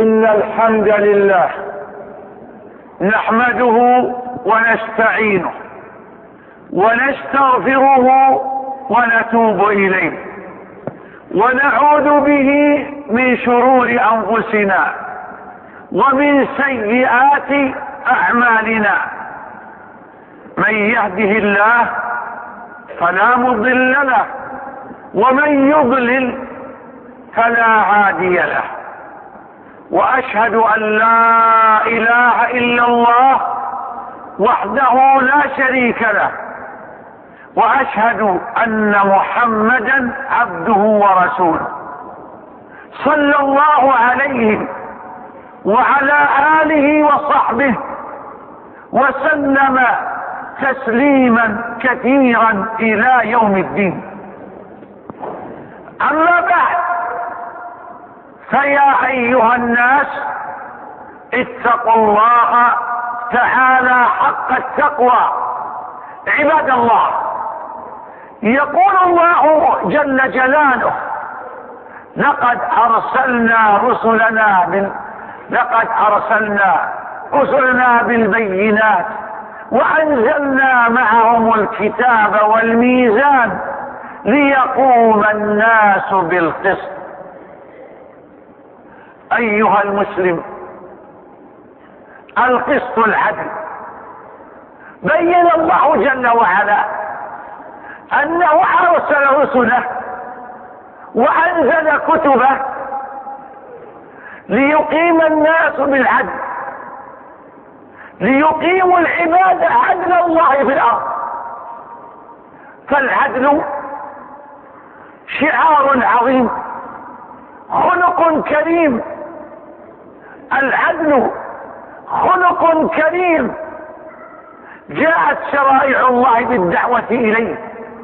إن الحمد لله نحمده ونستعينه ونستغفره ونتوب إليه ونعوذ به من شرور أنفسنا ومن سيئات أعمالنا. من يهده الله فلا مضل له ومن يضلل فلا هادي له. وأشهد أن لا إله إلا الله وحده لا شريك له، وأشهد أن محمدا عبده ورسوله صلى الله عليه وعلى آله وصحبه وسلم تسليما كثيرا إلى يوم الدين. أما بعد، فيا أيها الناس اتقوا الله تعالى حق التقوى. عباد الله، يقول الله جل جلاله: لقد أرسلنا رسلنا بالبينات وأنزلنا معهم الكتاب والميزان ليقوم الناس بالقسط. أيها المسلم، القسط العدل. بين الله جل وعلا أنه أرسل رسله وأنزل كتبه ليقيم الناس بالعدل، ليقيموا العباد عدل الله في الأرض. فالعدل شعار عظيم، خلق كريم. العدل خلق كريم جاءت شرائع الله بالدعوة إليه،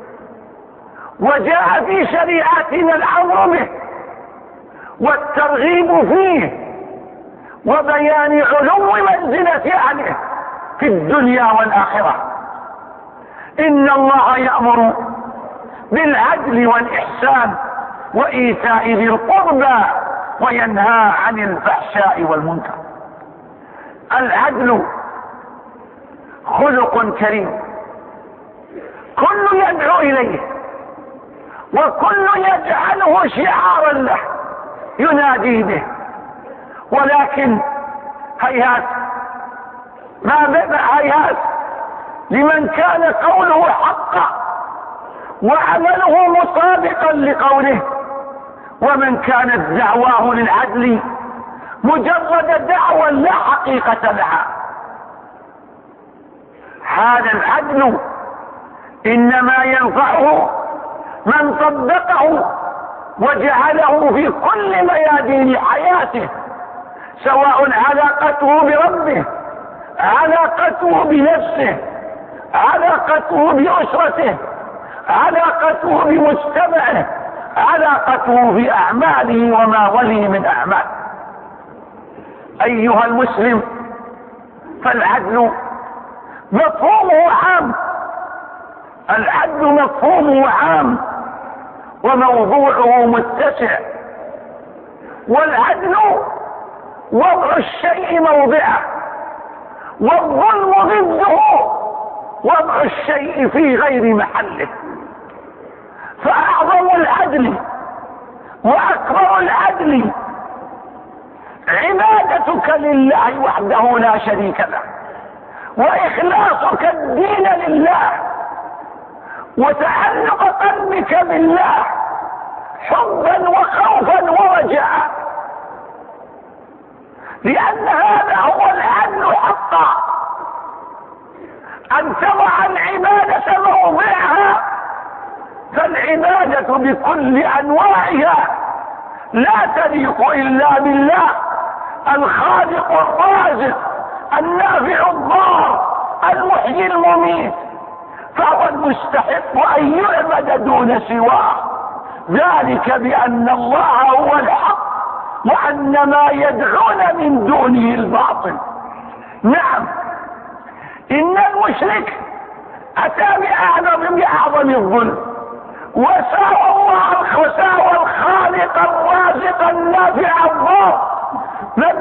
وجاء في شريعتنا الأمر به والترغيب فيه وبيان علو منزلة أهله في الدنيا والآخرة. إن الله يأمر بالعدل والإحسان وإيتاء ذي القربى وينهى عن الفحشاء والمنكر. العدل خلق كريم، كل يدعو إليه وكل يجعله شعارا له ينادي به. ولكن هيهات لمن كان قوله حقا وعمله مطابقا لقوله، ومن كانت دعواه للعدل مجرد دعوى لا حقيقة لها. هذا العدل إنما ينفعه من طبقه وجعله في كل ميادين حياته، سواء علاقته بربه، علاقته بنفسه، علاقته بأسرته، علاقته بمجتمعه، علاقته بأعماله وما ولي من أعمال. أيها المسلم، فالعدل مفهومه عام، العدل مفهومه عام وموضوعه متسع. والعدل وضع الشيء موضعه، والظلم ضده وضع الشيء في غير محله. فأعظم العدل وأكبر العدل عبادتك لله وحده لا شريك له، وإخلاصك الدين لله، وتعلق قلبك بالله حبا وخوفا ورجاء، لأن هذا هو العدل حقا، أن تضع العبادة موضعها. فالعبادة بكل أنواعها لا تليق إلا بالله الخالق الرازق النافع الضار المحيي المميت، فهو المستحق أن يعبد دون سواه، ذلك بأن الله هو الحق وأن ما يدعون من دونه الباطل. نعم، إن المشرك أتى بأعظم الظلم، وساوى الخالق الرازق النافع الضار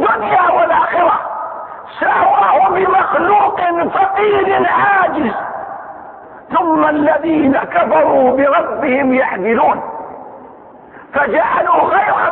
الدنيا والآخرة، ساواه بمخلوق فقير عاجز. ثم الذين كفروا بربهم يعدلون، فجعلوا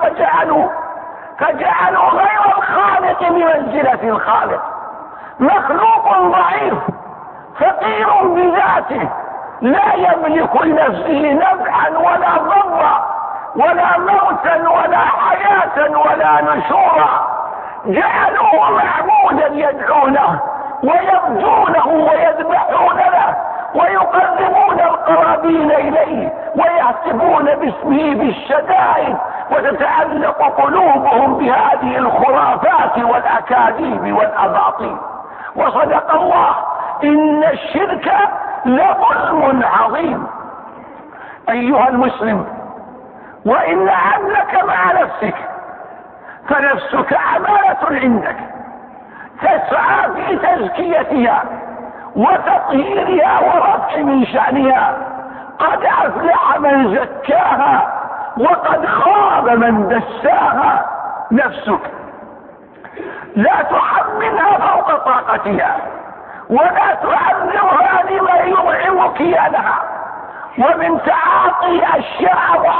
غير الخالق بمنزلة الخالق. مخلوق ضعيف فقير بذاته، لا يملك لنفسه نفعا ولا ضرا ولا موتا ولا حياة ولا نشورا، جعلوه معبودا يدعونه ويرجونه ويذبحون له ويقربون القرابين إليه ويهتفون باسمه بالشدائد، وتتعلق قلوبهم بهذه الخرافات والأكاذيب والأباطيل. وصدق الله، إن الشرك لظلم عظيم. أيها المسلم، وإن عدلك مع نفسك، فنفسك أمانة عندك، تسعى في تزكيتها وتطهيرها ورفع من شأنها. قد أفلح من زكاها وقد خاب من دساها. نفسك لا تحملها فوق طاقتها، ولا تعذرها لما يرعب كيانها، ومن تعاطي أشياء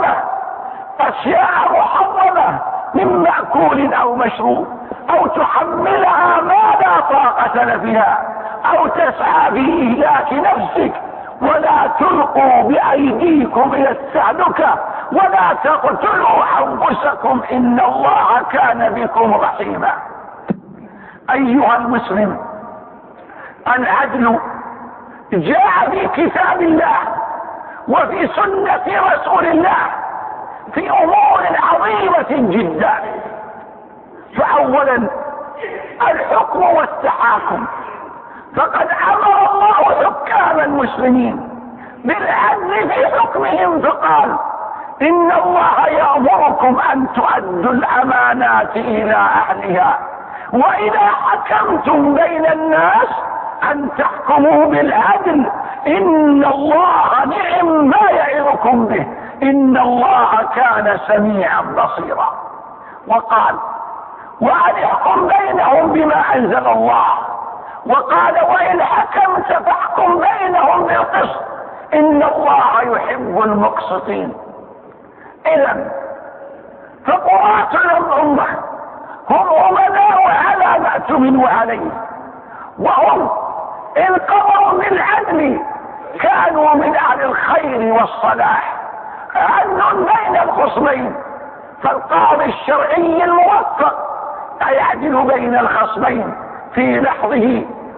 محرمة من مأكول أو مشروب، أو تحملها ما لا طاقة فيها، أو تسعى في إهلاك نفسك. ولا تلقوا بأيديكم إلى التهلكة، ولا تقتلوا أنفسكم، إن الله كان بكم رحيما. أيها المسلم، العدل جاء في كتاب الله وفي سنة رسول الله في أمور عظيمة جدا. فأولا الحكم والتحاكم، فقد أمر الله حكام المسلمين بالعدل في حكمهم، فقال: إن الله يأمركم أن تؤدوا الأمانات إلى أهلها، وإذا حكمتم بين الناس أن تحكموا بالعدل، إن الله نعم ما يعظكم به، إن الله كان سميعا بصيرا. وقال: وأن احكم بينهم بما أنزل الله. وقال: وإن حكمت فاحكم بينهم بالقسط، إن الله يحب المقسطين. إذن فقراة الأمة هم أمناء على ما اؤتمنوا عليه، وهم إن قضوا بالعدل كانوا من أهل الخير والصلاح. عدل بين الخصمين، فالقاضي الشرعي الموفق يعدل بين الخصمين في لحظه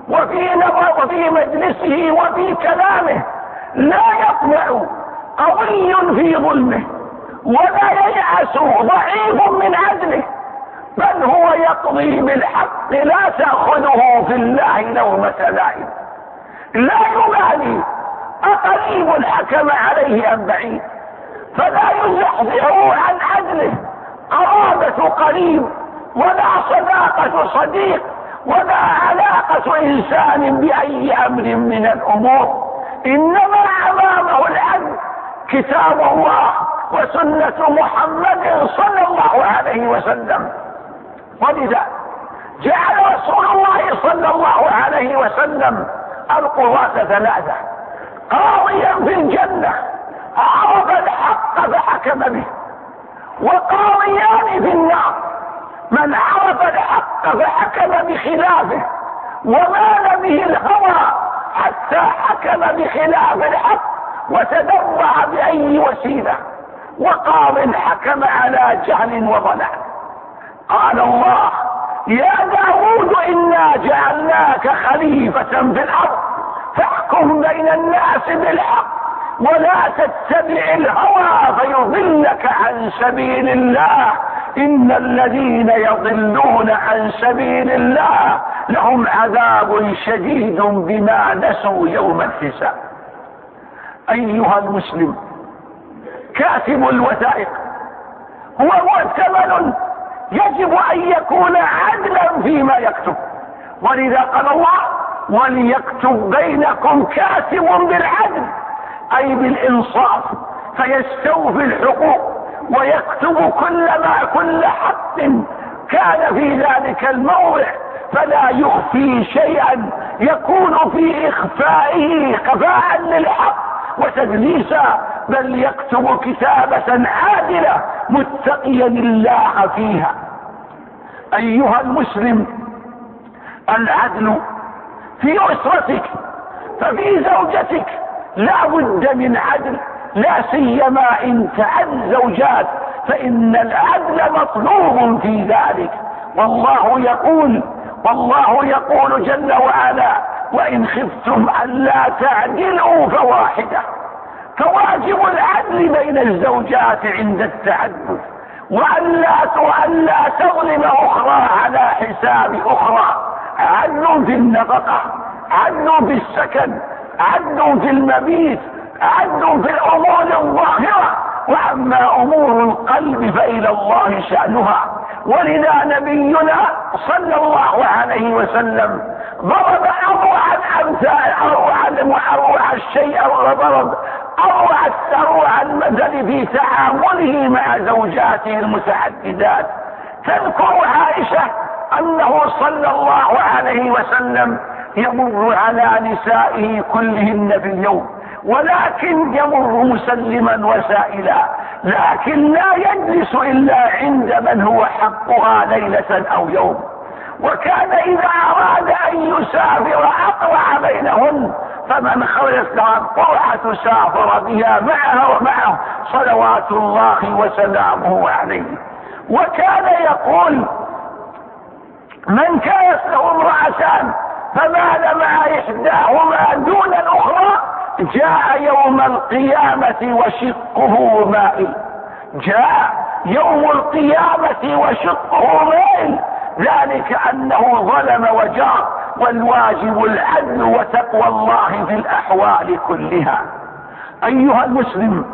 وفي مجلسه وفي كلامه، لا يطمع قوي في ظلمه ولا ييأس ضعيف من عدله، بل هو يقضي بالحق، لا تأخذه في الله لومة لائم، لا يبالي أقريب حكم عليه أم بعيد، فلا يزحزحه عن عدله قرابة قريب ولا صداقة صديق ولا علاقة إنسان بأي أمر من الأمور، إنما أمامه العدل، كتاب الله وسنة محمد صلى الله عليه وسلم. ولذا جعل رسول الله صلى الله عليه وسلم القضاة ثلاثة: قاضيا في الجنة عرف الحق فحكم به، وقاضيان في النار من عرف الحق فحكم بخلافه ومال به الهوى حتى حكم بخلاف الحق وتدرع بأي وسيلة، وقاض حكم على جهل وضلال. قال الله: يا داود إنا جعلناك خليفة في الأرض فاحكم بين الناس بالحق ولا تتبع الهوى فيضلك عن سبيل الله، إن الذين يضلون عن سبيل الله لهم عذاب شديد بما نسوا يوم الحساب. أيها المسلم، كاتب الوثائق هو مؤتمن يجب أن يكون عدلا فيما يكتب، ولذا قال الله: وليكتب بينكم كاتب بالعدل، أي بالإنصاف، فيستوفي الحقوق ويكتب كل حق كان في ذلك الموضع فلا يخفي شيئا يكون في إخفائه خفاء للحق وتدليسا، بل يكتب كتابة عادلة متقيا الله فيها. أيها المسلم، العدل في أسرتك، ففي زوجتك لا بد من عدل، لا سيما إن تعد زوجات، فإن العدل مطلوب في ذلك. والله يقول جل وعلا: وإن خفتم ألا تعدلوا فواحدة. فواجب العدل بين الزوجات عند التعدد، وألا تظلم أخرى على حساب أخرى. عدل في النفقة، عدل في السكن، عدل في المبيت، عدل في الأمور الظاهرة، وأما أمور القلب فإلى الله شأنها. ولذا نبينا صلى الله عليه وسلم ضرب أروع المثل في تعامله مع زوجاته المتعددات. تذكر عائشة أنه صلى الله عليه وسلم يمر على نسائه كلهن في اليوم، ولكن يمر مسلما وسائلا، لكن لا يجلس إلا عند من هو حقها ليلة أو يوم. وكان إذا أراد أن يسافر أقرع بينهن، فمن خرجت لها القرعة سافر بها معها ومعه صلوات الله وسلامه عليه. وكان يقول: من كانت له امرأتان فمال مع إحداهما دون الأخرى جاء يوم القيامة وشقه مائل. جاء يوم القيامة وشقه مائل، ذلك أنه ظلم وجار. والواجب العدل وتقوى الله في الأحوال كلها. أيها المسلم،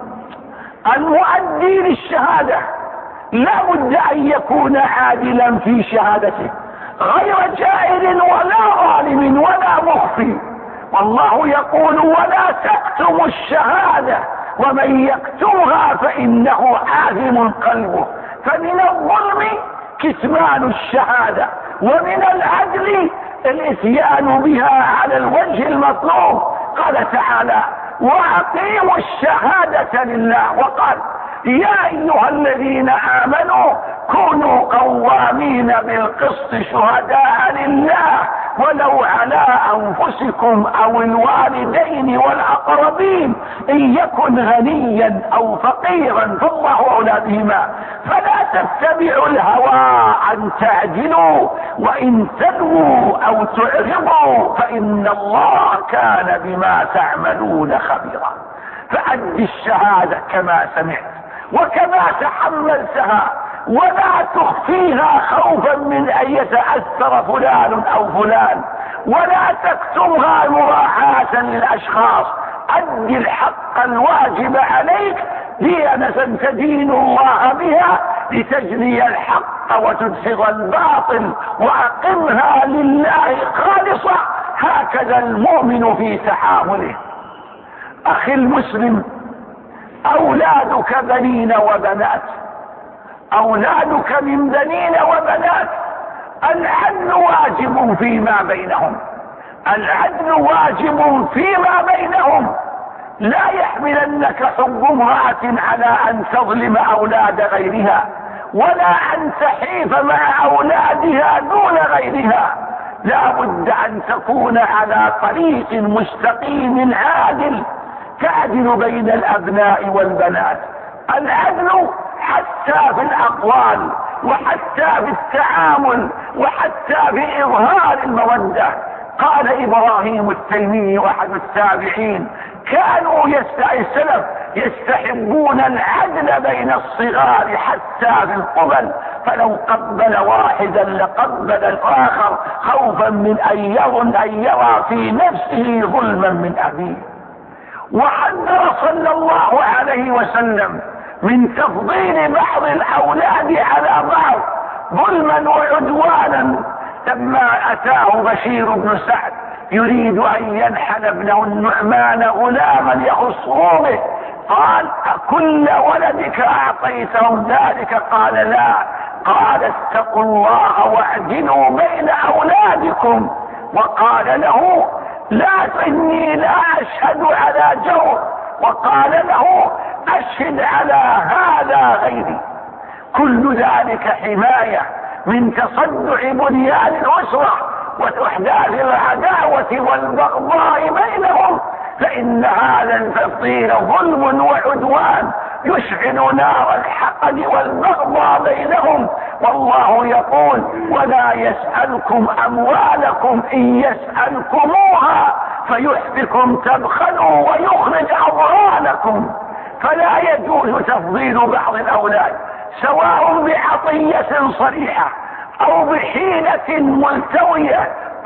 المؤدي للشهادة لا بد أن يكون عادلا في شهادته، غير جائر ولا ظالم ولا مخفي. والله يقول: ولا تكتموا الشهادة ومن يكتمها فإنه آثم قلبه. فمن الظلم كتمان الشهادة، ومن العدل الاتيان بها على الوجه المطلوب. قال تعالى: وأقيموا الشهادة لله. وقال: يا أيها الذين آمنوا كونوا قوامين بالقسط شهداء لله ولو على أنفسكم أو الوالدين والأقربين إن يكن غنيا أو فقيرا فالله أولى بهما فلا تتبعوا الهوى أن تعدلوا وإن تلووا أو تعرضوا فإن الله كان بما تعملون خبيرا. فأد الشهادة كما سمعت وكما تحملتها، ولا تخفيها خوفا من ان يتأثر فلان او فلان، ولا تكتمها مراعاة للاشخاص. اد الحق الواجب عليك ديانة تدين الله بها لتجني الحق وتدحض الباطل، واقمها لله خالصة. هكذا المؤمن في تعامله. اخي المسلم، اولادك بنين وبنات، اولادك من بنين وبنات، العدل واجب فيما بينهم، العدل واجب فيما بينهم. لا يحملنك حب امرأة على ان تظلم اولاد غيرها، ولا ان تحيف مع اولادها دون غيرها. لا بد ان تكون على طريق مستقيم عادل، تعدل بين الابناء والبنات. العدل حتى في الاقوال وحتى في التعامل وحتى في اظهار المودة. قال ابراهيم التيمي احد التابعين: كانوا السلف يستحبون العدل بين الصغار حتى في القبل، فلو قبل واحدا لقبل الاخر خوفا من ان يرى في نفسه ظلما من ابيه. وحذر صلى الله عليه وسلم من تفضيل بعض الاولاد على بعض ظلما وعدوانا. لما اتاه بشير بن سعد يريد ان ينحل ابنه النعمان غلاما يخصه به، قال: أكل ولدك اعطيتهم ذلك؟ قال: لا، قال اتقوا الله واعدلوا بين أولادكم، وقال له لا إني لا أشهد على جور، وقال له أشهد على هذا غيري. كل ذلك حماية من تصدع بنيان الأسرة وإحداث العداوة والبغضاء بينهم، فإن هذا التفضيل ظلم وعدوان يشعل نار الحقد والبغضاء بينهم. والله يقول ولا يسألكم أموالكم إن يسألكموها فيحفكم تبخلوا ويخرج أضغانكم. فلا يجوز تفضيل بعض الأولاد سواء بعطية صريحة أو بحيلة ملتوية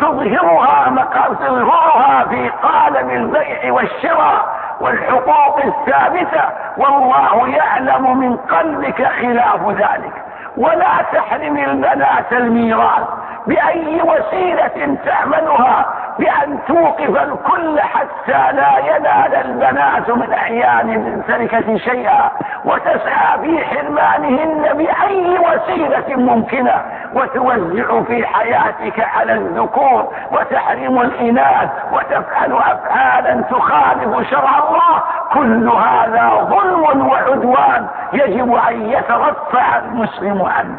تظهرها في قالب البيع والشراء والحقوق الثابتة، والله يعلم من قلبك خلاف ذلك. ولا تحرم البنات الميراث بأي وسيلة تعملها، بأن توقف الكل حتى لا ينال البنات من أعيان التركة شيئا، وتسعى في حرمانهن بأي وسيلة ممكنة، وتوزع في حياتك على الذكور وتحرم الإناث وتفعل أفعالا تخالف شرع الله. كل هذا ظلم وعدوان يجب أن يترفع المسلم عنه.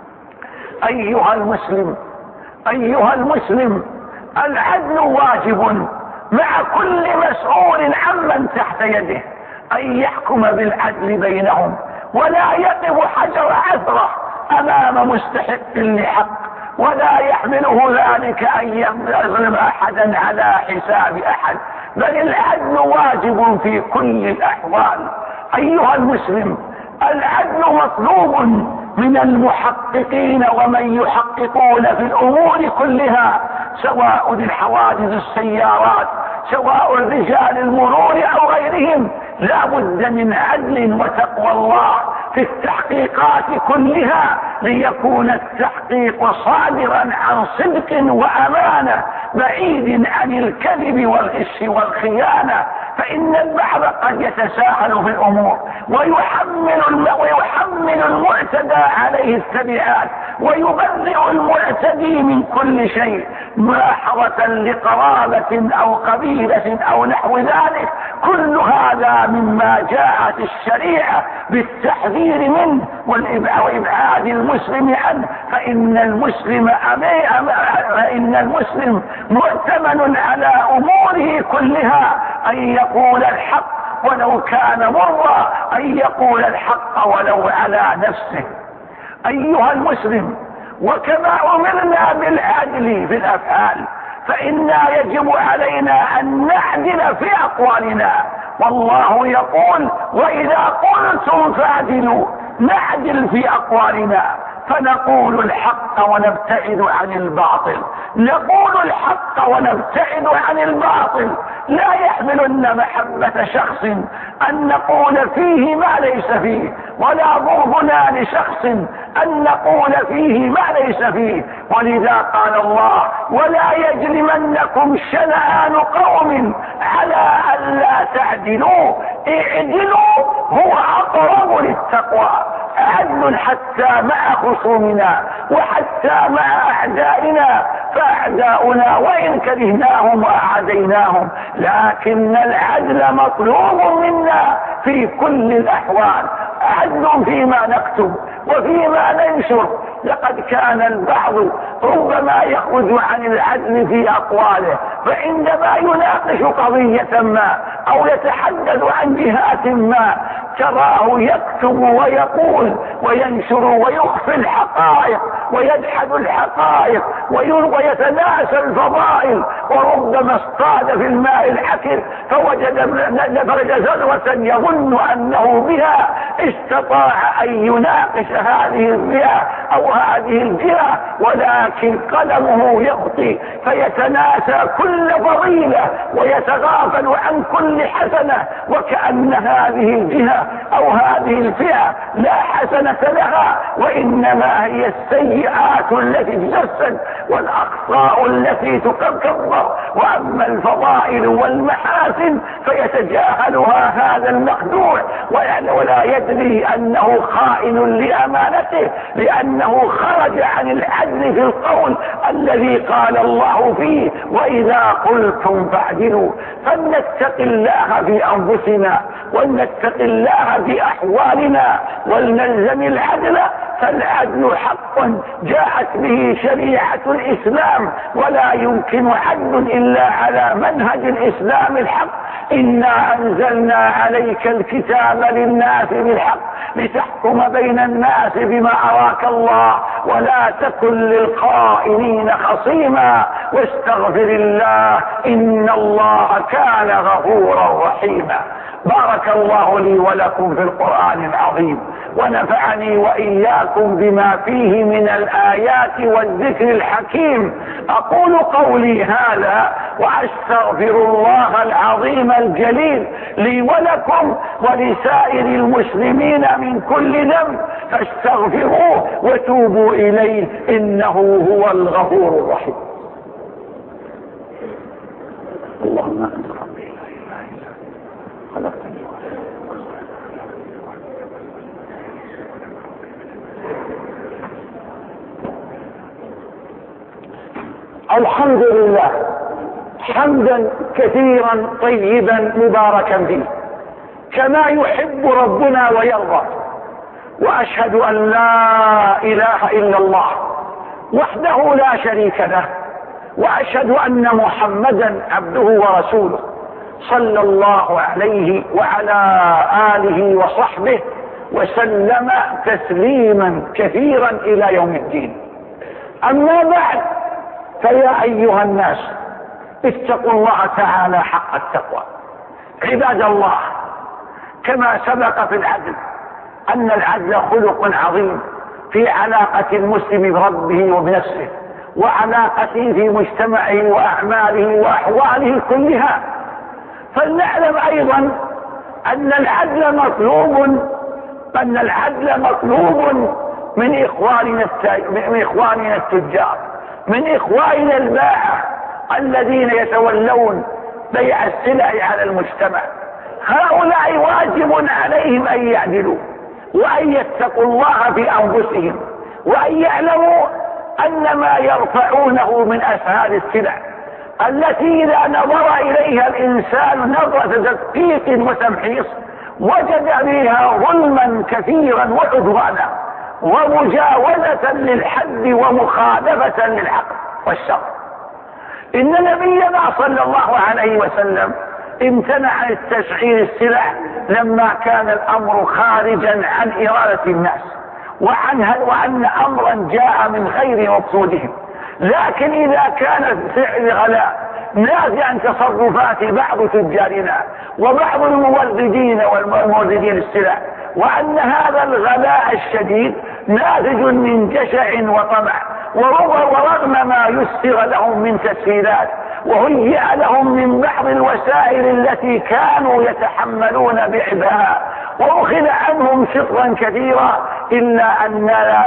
أيها المسلم العدل واجب مع كل مسؤول عمن تحت يده، أن يحكم بالعدل بينهم ولا يقف حجر عثرة أمام مستحق لحق، ولا يحمله ذلك أن يظلم أحدا على حساب أحد، بل العدل واجب في كل الأحوال. أيها المسلم العدل مطلوب من المحققين ومن يحققون في الأمور كلها، سواء الحوادث السيارات سواء رجال المرور أو غيرهم. لا بد من عدل وتقوى الله في التحقيقات كلها، ليكون التحقيق صادرا عن صدق وأمانة بعيد عن الكذب والغش والخيانة. فإن البعض قد يتساهل في الأمور ويحمل المعتدى عليه التبعات ويبرئ المعتدي من كل شيء ملاحظة لقرابة أو قبيلة أو نحو ذلك. كل هذا مما جاءت الشريعة بالتحذير منه وإبعاد المسلم عنه. فإن المسلم مؤتمن على أموره كلها أن يقول الحق ولو كان مرا، أن يقول الحق ولو على نفسه. أيها المسلم وكما أمرنا بالعدل في الأفعال فإنا يجب علينا أن نعدل في أقوالنا، والله يقول وإذا قلتم فاعدلوا. نعدل في أقوالنا فنقول الحق ونبتعد عن الباطل، نقول الحق ونبتعد عن الباطل. لا يحملن محبة شخص أن نقول فيه ما ليس فيه، ولا بغضنا لشخص أن نقول فيه ما ليس فيه. ولذا قال الله ولا يجرمنكم شنآن قوم على ألا تعدلوا اعدلوا هو أقرب للتقوى. عدل حتى مع خصومنا وحتى مع أعدائنا، فأعداؤنا وإن كرهناهم وأعديناهم، لكن العدل مطلوب منا في كل الأحوال. عدل فيما نكتب وفيما ننشر. لقد كان البعض ربما يخرج عن العدل في أقواله، فعندما يناقش قضية ما أو يتحدث عن جهات ما تراه يكتب ويقول وينشر ويخفي الحقائق ويجحد الحقائق ويتناسى الفضائل، وربما اصطاد في الماء الحكر فوجد ذروة يظن أنه بها استطاع أن يناقش هذه الفئة أو هذه الجهة، ولكن قلمه يخطي فيتناسى كل فضيلة ويتغافل عن كل حسنة، وكأن هذه الجهة أو هذه الفئة لا حسنة لها، وإنما هي السيئات التي تجسد والأخطاء التي تكبر. وأما الفضائل والمحاسن فيتجاهلها هذا المخدوع ولا يدري أنه خائن لأمانته، لأن لأنه خرج عن العدل في القول الذي قال الله فيه وإذا قلتم فاعدلوا. فلنتق الله في أنفسنا ولنتق الله في أحوالنا ولنلزم العدل، فالعدل حق جاءت به شريعة الإسلام، ولا يمكن عدل إلا على منهج الإسلام الحق. إنا أنزلنا عليك الكتاب للناس بالحق لتحكم بين الناس بما أراك الله ولا تكن للخائنين خصيما واستغفر الله إن الله كان غفورا رحيما. بارك الله لي ولكم في القرآن العظيم، ونفعني وإياكم بما فيه من الآيات والذكر الحكيم. أقول قولي هذا وأستغفر الله العظيم الجليل لي ولكم ولسائر المسلمين من كل ذنب، فاستغفروه وتوبوا إليه إنه هو الغفور الرحيم. اللهم أنت ربي لا إله إلا أنت خلقتني الحمد لله حمدا كثيرا طيبا مباركا فيه كما يحب ربنا ويرضى. وأشهد أن لا إله إلا الله وحده لا شريك له، وأشهد أن محمدا عبده ورسوله صلى الله عليه وعلى آله وصحبه وسلم تسليما كثيرا إلى يوم الدين. أما بعد، فيا أيها الناس اتقوا الله تعالى حق التقوى. عباد الله، كما سبق في العدل أن العدل خلق عظيم في علاقة المسلم بربه وبنفسه، وعلاقته في مجتمعه وأعماله وأحواله كلها، فلنعلم أيضا أن العدل مطلوب من إخواننا التجار، من إخواننا الباعة الذين يتولون بيع السلع على المجتمع. هؤلاء واجب عليهم أن يعدلوا وأن يتقوا الله في أنفسهم، وأن يعلموا أن ما يرفعونه من أسعار السلع التي إذا نظر إليها الإنسان نظرة تدقيق وتمحيص وجد فيها ظلما كثيرا وعدوانا ومجاوزة للحد ومخالفة للحق والشر. إن نبينا صلى الله عليه وسلم امتنع عن تسعير السلع لما كان الأمر خارجا عن إرادة الناس، وأن أمرا جاء من غير مقصودهم. لكن إذا كان سعر الغلاء ناتج عن تصرفات بعض تجارنا وبعض الموردين والموردين السلع، وأن هذا الغلاء الشديد ناتج من جشع وطمع ورغم ما يسر لهم من تسهيلات وهيئ لهم من بعض الوسائل التي كانوا يتحملون بعبها وأخذ عنهم شطرا كثيرا، إلا أننا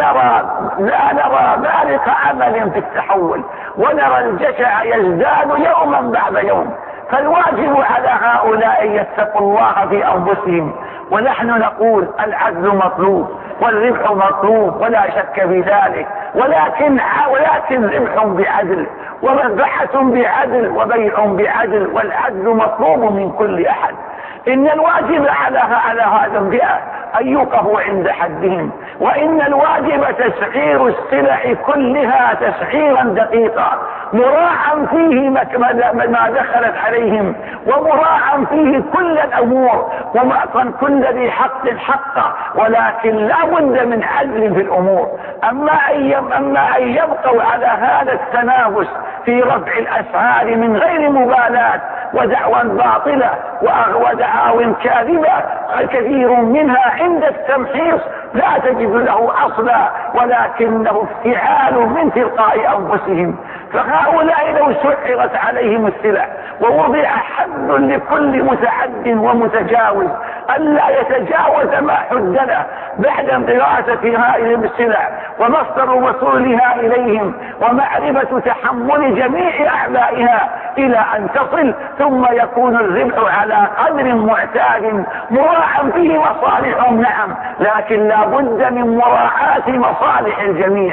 لا نرى بالغ عمل في التحول، ونرى الجشع يزداد يوما بعد يوم. فالواجب على هؤلاء أن يتقوا الله في أنفسهم. ونحن نقول العدل مطلوب والربح مطلوب ولا شك في ذلك، ولكن ربح بعدل ومنفعة بعدل وبيع بعدل، والعدل مطلوب من كل أحد. إن الواجب على هذا الفئة أن يوقفوا عند حدهم، وإن الواجب تسعير السلع كلها تسعيرا دقيقا مراعا فيه ما دخلت عليهم، ومراعا فيه كل الأمور، ومعطا كل ذي حق حقه، ولكن لا بد من عدل في الأمور. أما أن يبقوا على هذا التنافس في رفع الأسعار من غير مبالاة ودعوى باطلة ودعاوى كاذبة الكثير منها عند التمحيص لا تجد له أصلا، ولكنه افتعال من تلقاء أنفسهم. فهؤلاء لو سعرت عليهم السلع ووضع حد لكل متعد ومتجاوز ألا يتجاوز ما حد له بعد دراسة هذه السلع ومصدر وصولها إليهم ومعرفة تحمل جميع أعبائها إلى أن تصل، ثم يكون الربح على قدر معتاد مراعى فيه مصالحهم، نعم، لكن لا بد من مراعاة مصالح الجميع.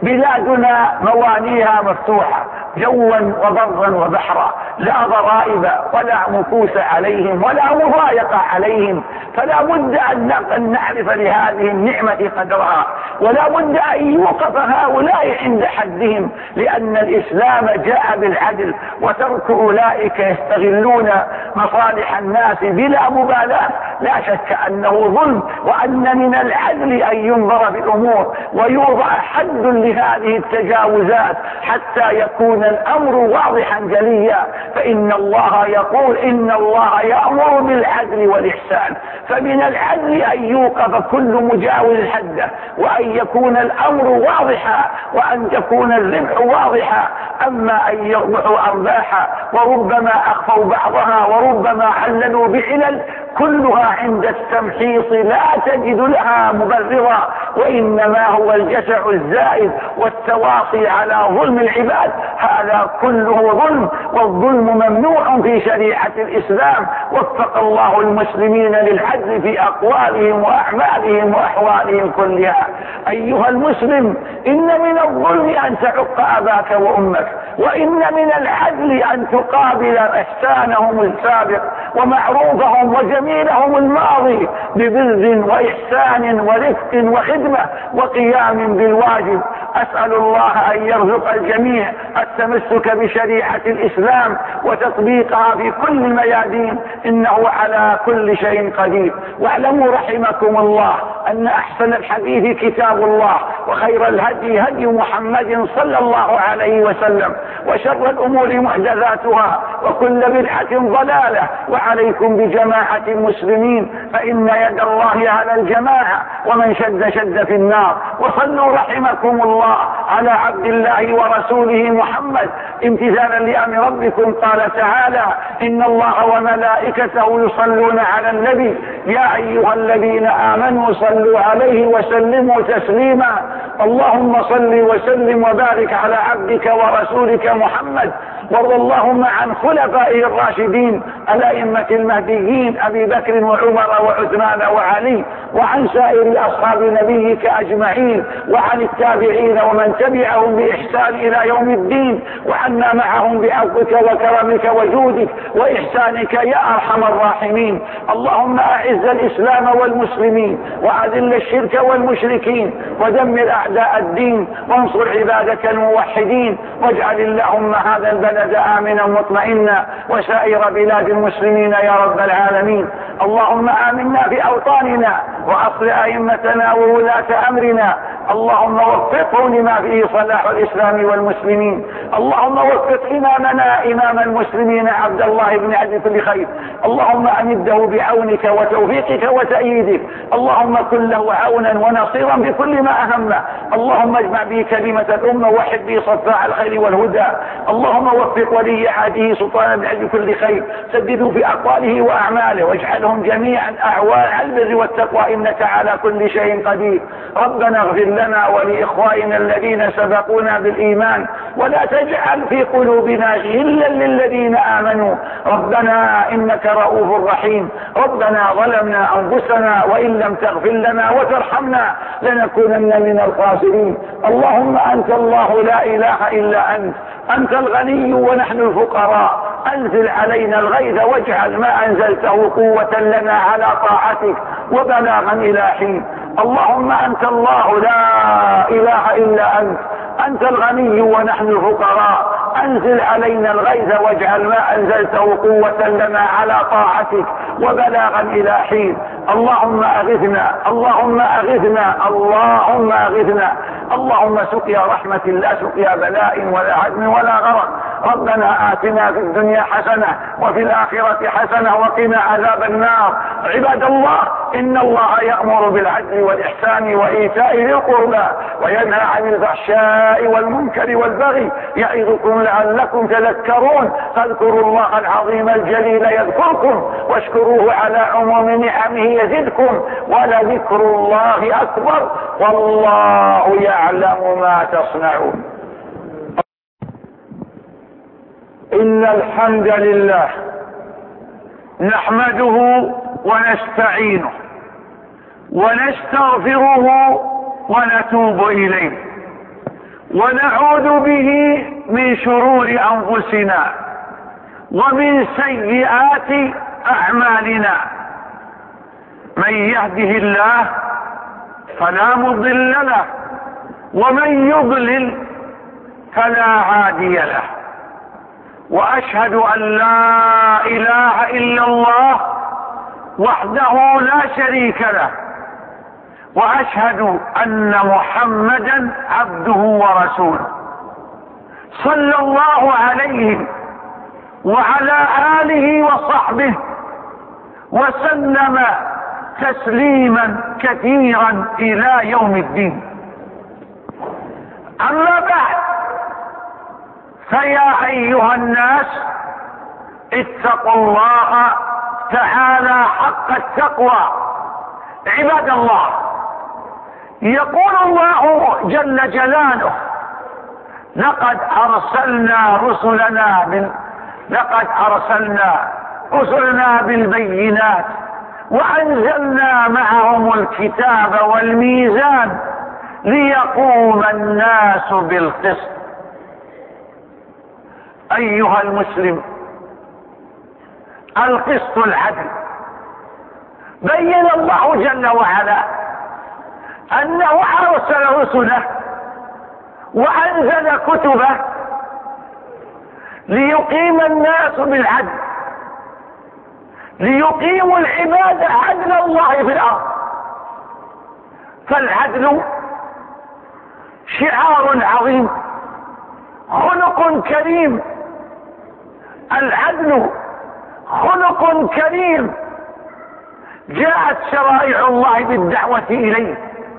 بلادنا موانيها مفتوحة جوا وبرا وبحرا، لا ضرائب ولا مكوس عليهم ولا مضايقة عليهم، فلا بد أن نعرف لهذه النعمة قدرها، ولا بد أن يوقف هؤلاء عند حدهم، لأن الإسلام جاء بالعدل، وترك أولئك يستغلون مصالح الناس بلا مبالاة لا شك أنه ظلم، وأن من العدل أن ينظر في الأمور ويوضع حد لهذه التجاوزات حتى يكون الأمر واضحا جليا. فإن الله يقول إن الله يأمر بالعدل والإحسان، فمن العدل أن يوقف كل مجاوز حده، وأن يكون الأمر واضحا، وأن تكون الربح واضحا. أما أن يربحوا أرباحا وربما أخفوا بعضها وربما عللوا بعلل كلها عند التمحيص لا تجد لها مبررا، وإنما هو الجشع الزائد والتواصي على ظلم العباد، هذا كله ظلم، والظلم ممنوع في شريعة الإسلام. وفق الله المسلمين للعدل في أقوالهم وأعمالهم وأحوالهم كلها. أيها المسلم، إن من الظلم أن تعق أباك وأمك، وإن من العدل أن تقابل إحسانهم السابق ومعروفهم وجميلهم الماضي ببر وإحسان ورفق وخدمة وقيام بالواجب. أسأل الله أن يرزق الجميع التمسك بشريعة الإسلام وتطبيقها في كل الميادين، إنه على كل شيء قدير. واعلموا رحمكم الله أن أحسن الحديث كتاب الله، وخير الهدي هدي محمد صلى الله عليه وسلم، وشر الأمور محدثاتها، وكل بدعة ضلالة. وعليكم بجماعة المسلمين، فإن يد الله على الجماعة، ومن شد شد في النار. وصلوا رحمكم الله على عبد الله ورسوله محمد امتثالا لأمر ربكم. قال تعالى: إن الله وملائكته يصلون على النبي يا أيها الذين آمنوا صلوا عليه وسلموا تسليما. اللهم صل وسلم وبارك على عبدك ورسولك محمد، وارض اللهم عن خلفائه الراشدين الأئمة المهديين أبي بكر وعمر وعثمان وعلي، وعن سائر أصحاب نبيك أجمعين، وعن التابعين ومن تبعهم بإحسان إلى يوم الدين، وعنا معهم بعفوك وكرمك وجودك وإحسانك يا أرحم الراحمين. اللهم أعز الإسلام والمسلمين، وأذل الشرك والمشركين، ودمر أعداء الدين، وانصر عبادك الموحدين، واجعل اللهم هذا البلد آمنا مطمئنا وسائر بلاد المسلمين يا رب العالمين. اللهم آمنا في أوطاننا، وأصلح أئمتنا وولاة أمرنا. اللهم وفقه لما فيه صلاح الإسلام والمسلمين. اللهم وفق إمامنا إمام المسلمين عبد الله بن عبد كل خير. اللهم أمده بعونك وتوفيقك وتأييدك. اللهم كن له عونا ونصيرا بكل ما أهمه. اللهم اجمع به كلمة الأمة وحد به صفاء الخير والهدى. اللهم وفق ولي عهده سلطان بن عبد كل خير، سدده في أقواله وأعماله، واجعلهم جميعا أعوان على البر والتقوى، إنك على كل شيء قدير. ربنا اغفر لنا ولإخواننا الذين سبقونا بالإيمان، ولا تجعل في قلوبنا غلا للذين آمنوا. ربنا إنك رؤوف رحيم. ربنا ظلمنا أنفسنا، وإن لم تغفر لنا وترحمنا لنكونن من الخاسرين. اللهم أنت الله لا إله إلا أنت، أنت الغني ونحن الفقراء. أنزل علينا الغيث واجعل ما أنزلته قوة لنا على طاعتك وبلاغا إلى حين. اللهم أنت الله لا إله إلا أنت، أنت الغني ونحن الفقراء. أنزل علينا الغيث واجعل ما أنزلته قوة لنا على طاعتك وبلاغا إلى حين. اللهم أغثنا، اللهم أغثنا، اللهم أغثنا. اللهم سقيا رحمة لا سقيا بلاء ولا عدم ولا غرق. ربنا آتنا في الدنيا حسنة وفي الآخرة حسنة وقنا عذاب النار. عباد الله، إن الله يأمر بالعدل والإحسان وإيتاء ذي القربى وينهى عن الفحشاء والمنكر والبغي يعظكم لعلكم تذكرون. فاذكروا الله العظيم الجليل يذكركم واشكروه على عموم نعمه يزدكم ولذكر الله أكبر والله يعلم ما تصنعون. إن الحمد لله نحمده ونستعينه ونستغفره ونتوب إليه ونعوذ به من شرور أنفسنا ومن سيئات أعمالنا. من يهده الله فلا مضل له ومن يضلل فلا هادي له. وأشهد أن لا إله إلا الله وحده لا شريك له وأشهد أن محمدا عبده ورسوله صلى الله عليه وعلى آله وصحبه وسلم تسليما كثيرا إلى يوم الدين. أما بعد، فيا أيها الناس اتقوا الله تعالى حق التقوى. عباد الله، يقول الله جل جلاله: لقد أرسلنا رسلنا بالبينات وأنزلنا معهم الكتاب والميزان ليقوم الناس بالقسط. أيها المسلم، القسط العدل. بين الله جل وعلا أنه أرسل رسله وأنزل كتبه ليقيم الناس بالعدل، ليقيموا العباد عدل الله في الأرض. فالعدل شعار عظيم، خلق كريم. العدل خلق كريم جاءت شرائع الله بالدعوة إليه،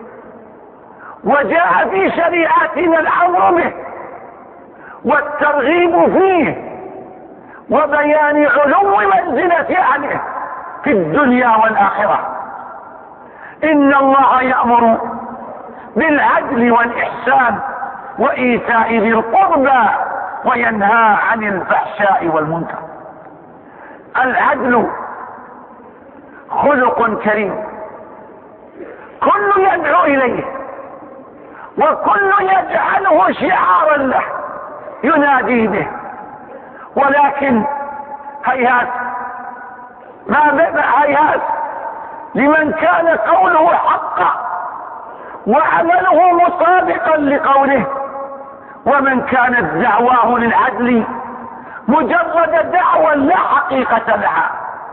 وجاء في شريعتنا الأمر به والترغيب فيه وبيان علو منزلة أهله في الدنيا والآخرة. إن الله يأمر بالعدل والإحسان وإيتاء ذي القربى وينهى عن الفحشاء والمنكر. العدل خلق كريم، كل يدعو إليه وكل يجعله شعارا له ينادي به. ولكن هيهات لمن كان قوله حقا وعمله مطابقا لقوله، ومن كانت دعواه للعدل مجرد دعوى لا حقيقة لها.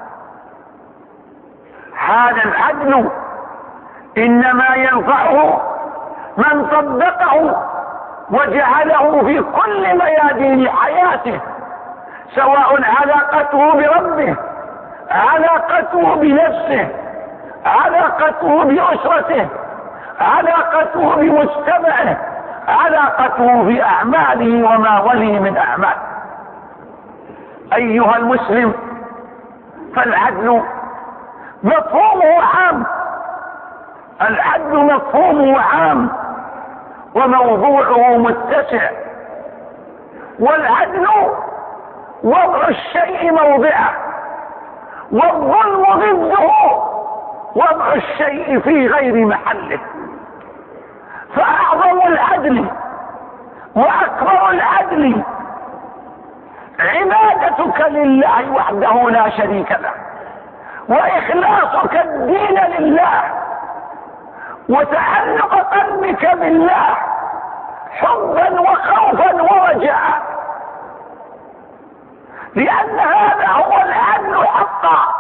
هذا العدل إنما ينفعه من طبقه وجعله في كل ميادين حياته، سواء علاقته بربه، علاقته بنفسه، علاقته بأسرته، علاقته بمجتمعه، علاقته بأعماله وما ولي من أعمال. أيها المسلم، فالعدل مفهومه عام، العدل مفهومه عام وموضوعه متسع. والعدل وضع الشيء موضعه، والظلم ضده وضع الشيء في غير محله. فأعظم العدل وأكبر العدل عبادتك لله وحده لا شريك له، وإخلاصك الدين لله، وتعلق قلبك بالله حبا وخوفا ورجاء، لأن هذا هو العدل حقا،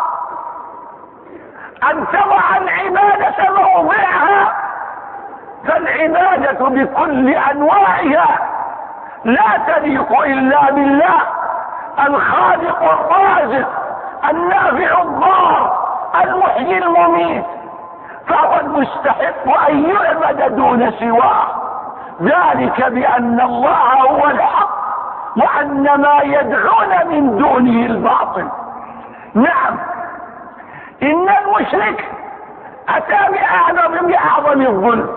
أن تضع العبادة موضعها. فالعبادة بكل أنواعها لا تليق إلا بالله الخالق الرازق النافع الضار المحيي المميت، فهو المستحق أن يعبد دون سواه، ذلك بأن الله هو الحق وأن ما يدعون من دونه الباطل. نعم، إن المشرك أتى بأعظم الظلم،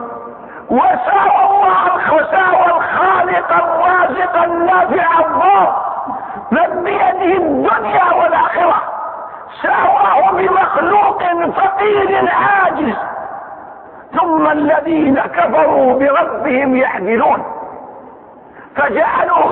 وساوى الخالق الرازق النافع الضار من بيده الدنيا والآخرة، ساواه بمخلوق فقير عاجز. ثم الذين كفروا بربهم يعدلون، فجعلوا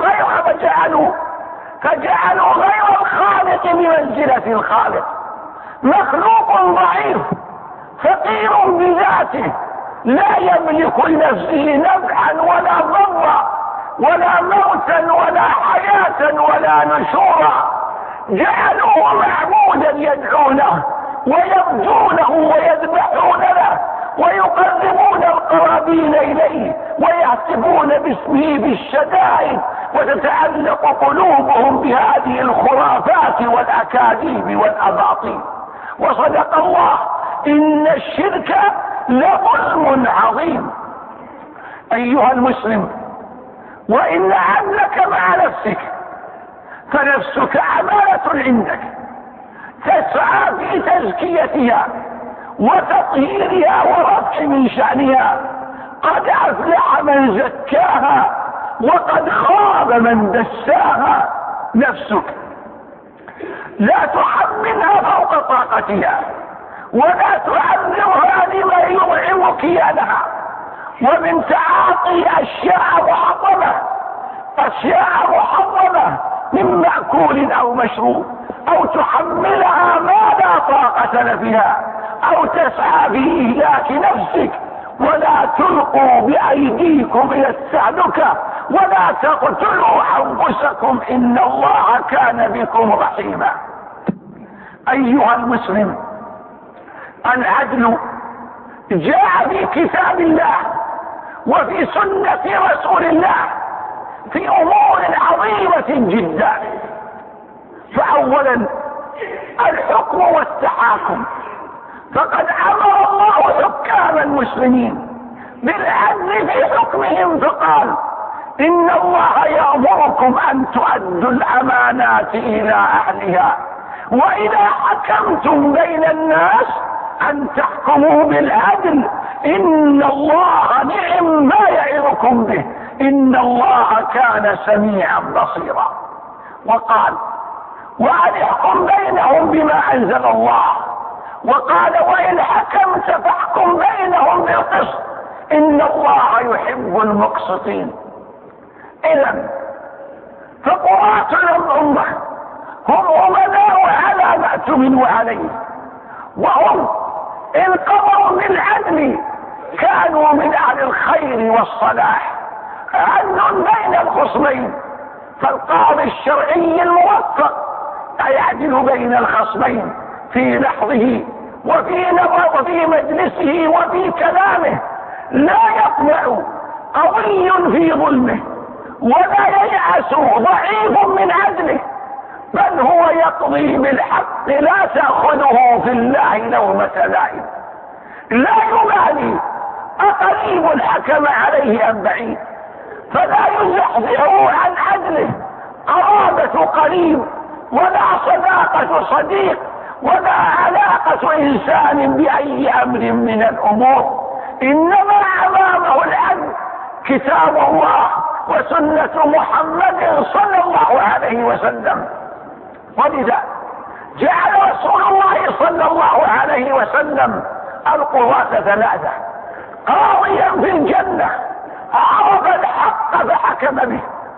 غير الخالق بمنزلة الخالق، مخلوق ضعيف فقير بذاته لا يملك لنفسه نفعا ولا ضرا ولا موتا ولا حياة ولا نشورا، جعلوه معبودا يدعونه ويرجونه ويذبحون له ويقربون القرابين إليه ويهتفون باسمه بالشدائد، وتتعلق قلوبهم بهذه الخرافات والأكاذيب والأباطيل. وصدق الله، إن الشرك لظلم عظيم. أيها المسلم، وإن عدلك مع نفسك، فنفسك أمانة عندك تسعى في تزكيتها وتطهيرها ورفع من شأنها. قد أفلح من زكاها وقد خاب من دساها. نفسك لا تحملها فوق طاقتها ولا تعذرها لما يرعب كيانها، ومن تعاطي أشياء محرمة من مأكول أو مشروب، أو تحملها ما لا طاقة فيها، أو تسعى في إهلاك نفسك. ولا تلقوا بأيديكم إلى التهلكة ولا تقتلوا أنفسكم إن الله كان بكم رحيما. أيها المسلم، العدل جاء في كتاب الله وفي سنة رسول الله في أمور عظيمة جدا. فأولا الحكم والتحاكم، فقد أمر الله حكام المسلمين بالعدل في حكمهم، فقال إن الله يأمركم أن تؤدوا الأمانات إلى أهلها وإذا حكمتم بين الناس أن تحكموا بالعدل إن الله نعم ما يعظكم به إن الله كان سميعا بصيرا. وقال وأن يحكم بينهم بما أنزل الله، وقال وإن حكمت فاحكم بينهم بالقسط إن الله يحب المقسطين. إذن فقراة الأمة هم أمناء على ما اؤتمنوا عليه، وهم إن قضوا بالعدل كانوا من أهل الخير والصلاح. عدل بين الخصمين، فالقاضي الشرعي الموفق يعدل بين الخصمين في لحظه وفي مجلسه وفي كلامه، لا يطمع قوي في ظلمه ولا ييأس ضعيف من عدله، بل هو يقضي بالحق لا تأخذه في الله لومة لائم، لا يبالي أقريب حكم عليه أم بعيد، فلا يزحزحه عن عدله قرابة قريب ولا صداقة صديق ولا علاقة إنسان بأي أمر من الأمور، إنما أمامه العدل كتاب الله وسنة محمد صلى الله عليه وسلم. ولذا جعل رسول الله صلى الله عليه وسلم القضاة ثلاثة: قاضيا في الجنة عرف الحق فحكم به،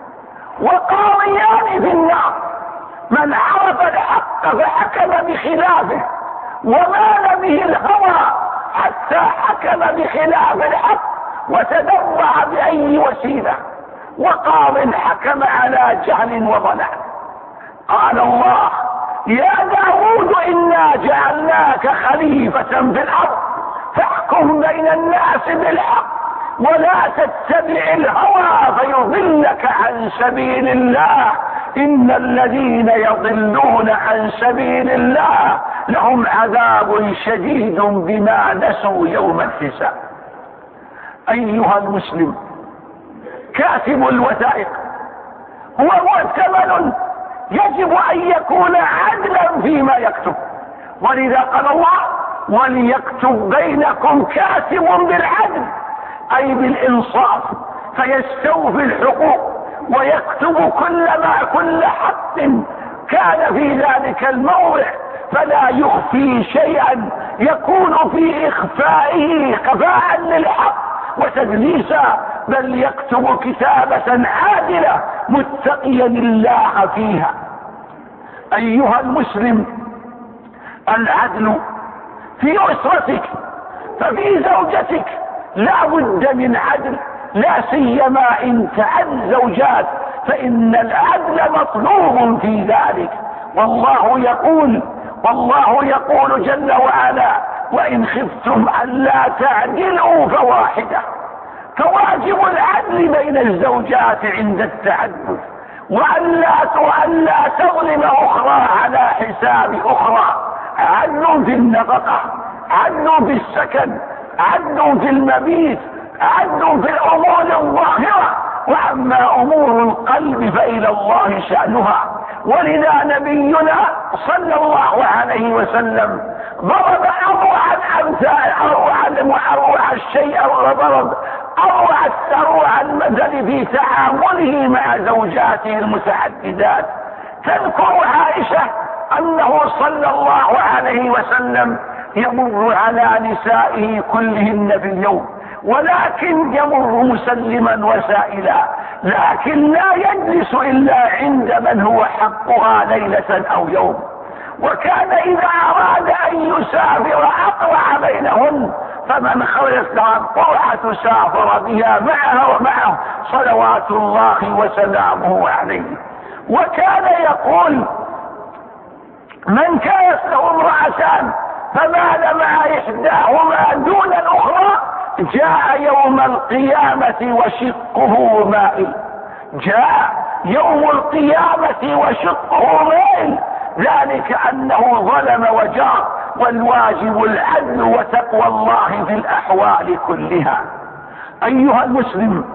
وقاضيان في النار من عرف الحق فحكم بخلافه ومال به الهوى حتى حكم بخلاف الحق وتدرع بأي وسيلة، وقاض حكم على جهل وضلال. قال الله: يا داود إنا جعلناك خليفة في الأرض فاحكم بين الناس بالحق ولا تتبع الهوى فيضلك عن سبيل الله. إن الذين يضلون عن سبيل الله لهم عذاب شديد بما نسوا يوم الحساب. أيها المسلم، كاتب الوثائق هو مؤتمن، يجب أن يكون عدلا فيما يكتب، ولذا قال الله: وليكتب بينكم كاتب بالعدل، أي بالإنصاف، فيستوفي الحقوق ويكتب كل حق كان في ذلك الموضع، فلا يخفي شيئا يكون في إخفائه خفاء للحق وتدليسا، بل يكتب كتابة عادلة متقيا الله فيها. أيها المسلم، العدل في أسرتك، ففي زوجتك لا بد من عدل، لا سيما إن تعد زوجات، فإن العدل مطلوب في ذلك. والله يقول جل وعلا: وإن خفتم ألا تعدلوا فواحدة. فواجب العدل بين الزوجات عند التعدد، وألا تظلم أخرى على حساب أخرى. عدل في النفقة، عدل في السكن، عدل في المبيت، عدل في الأمور الظاهرة، وأما أمور القلب فإلى الله شأنها. ولذا نبينا صلى الله عليه وسلم ضرب أروع المثل في تعامله مع زوجاته المتعددات. تذكر عائشة أنه صلى الله عليه وسلم يمر على نسائه كلهن في اليوم، ولكن يمر مسلما وسائلا، لكن لا يجلس إلا عند من هو حقها ليلة أو يوم. وكان إذا أراد أن يسافر أقرع بينهن، فمن خرجت لها القرعة سافر بها معها ومعه صلوات الله وسلامه عليه. وكان يقول: من كانت له امرأتان فمال مع إحداهما دون الأخرى جاء يوم القيامة وشقه مائل. جاء يوم القيامة وشقه مائل، ذلك أنه ظلم وجار. والواجب العدل وتقوى الله في الأحوال كلها. أيها المسلم،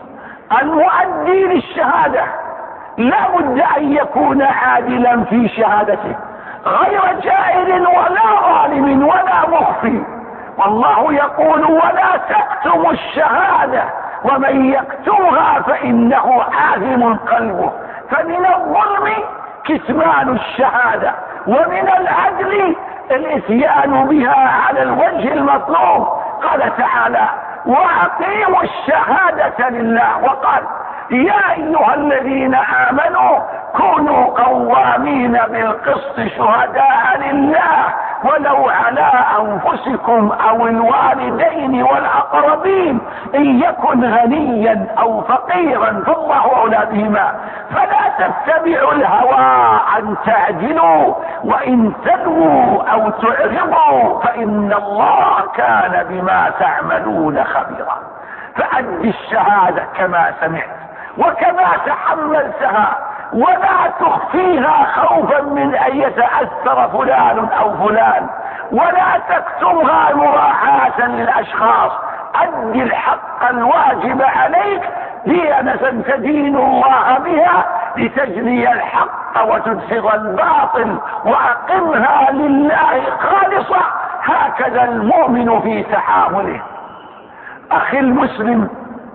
المؤدي للشهادة لا بد أن يكون عادلا في شهادته، غير جائر ولا ظالم ولا مخفي. والله يقول: ولا تكتموا الشهادة ومن يكتمها فإنه آثم قلبه. فمن الظلم كتمان الشهادة، ومن العدل الاتيان بها على الوجه المطلوب. قال تعالى: وأقيموا الشهادة لله. وقال: يا أيها الذين آمنوا كونوا قوامين بالقسط شهداء لله ولو على أنفسكم أو الوالدين والأقربين إن يكن غنيا أو فقيرا فالله أولى بهما فلا تتبعوا الهوى أن تعدلوا وإن تلووا أو تعرضوا فإن الله كان بما تعملون خبيرا. فأد الشهادة كما سمعت وكما تحملتها، ولا تخفيها خوفا من ان يتأثر فلان او فلان، ولا تكتمها مراعاة للاشخاص. اد الحق الواجب عليك ديانة تدين الله بها لتجني الحق وتدحض الباطل، واقمها لله خالصة. هكذا المؤمن في تعامله. اخي المسلم،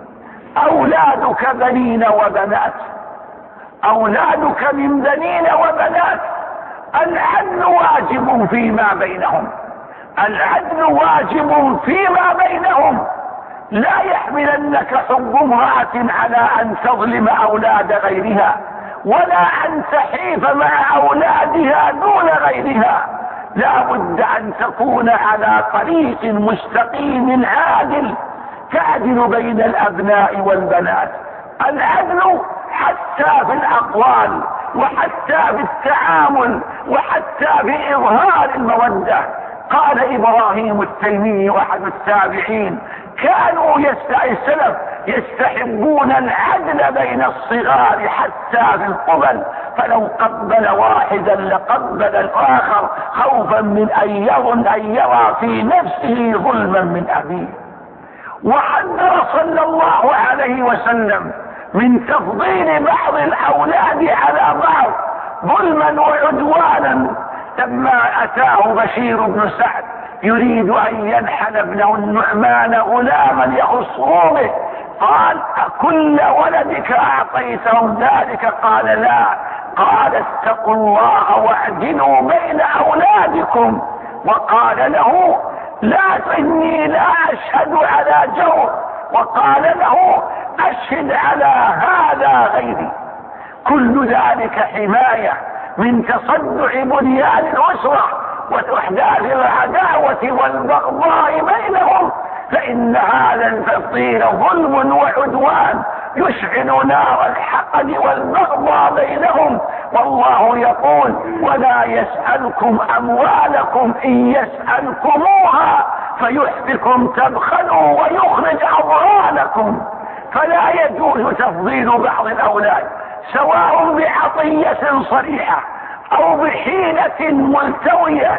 اولادك بنين وبنات، اولادك من بنين وبنات، العدل واجب فيما بينهم، العدل واجب فيما بينهم. لا يحملنك حب امرأة على ان تظلم اولاد غيرها، ولا ان تحيف مع اولادها دون غيرها. لا بد ان تكون على طريق مستقيم عادل، تعدل بين الابناء والبنات. العدل حتى في الاقوال وحتى في التعامل وحتى في اظهار المودة. قال ابراهيم التيمي احد التابعين: كانوا السلف يستحبون العدل بين الصغار حتى في القبل، فلو قبل واحدا لقبل الآخر خوفا من أن يرى في نفسه ظلما من أبيه. وحذر صلى الله عليه وسلم من تفضيل بعض الأولاد على بعض ظلما وعدوانا. لما أتاه بشير بن سعد يريد أن ينحل ابنه النعمان غلاما يخصه به، قال: أكل ولدك أعطيتهم ذلك؟ قال: لا. قال: اتقوا الله واعدلوا بين أولادكم. وقال له: لا، إني لا أشهد على جور. وقال له: أشهد على هذا غيري. كل ذلك حماية من تصدع بنيان الأسرة وإحداث العداوة والبغضاء بينهم، فإن هذا التفضيل ظلم وعدوان يشعل نار الحقد والبغضاء بينهم. والله يقول: ولا يسألكم أموالكم إن يسألكموها فيحفكم تبخلوا ويخرج أضغانكم. فلا يجوز تفضيل بعض الأولاد سواء بعطية صريحة أو بحيلة ملتوية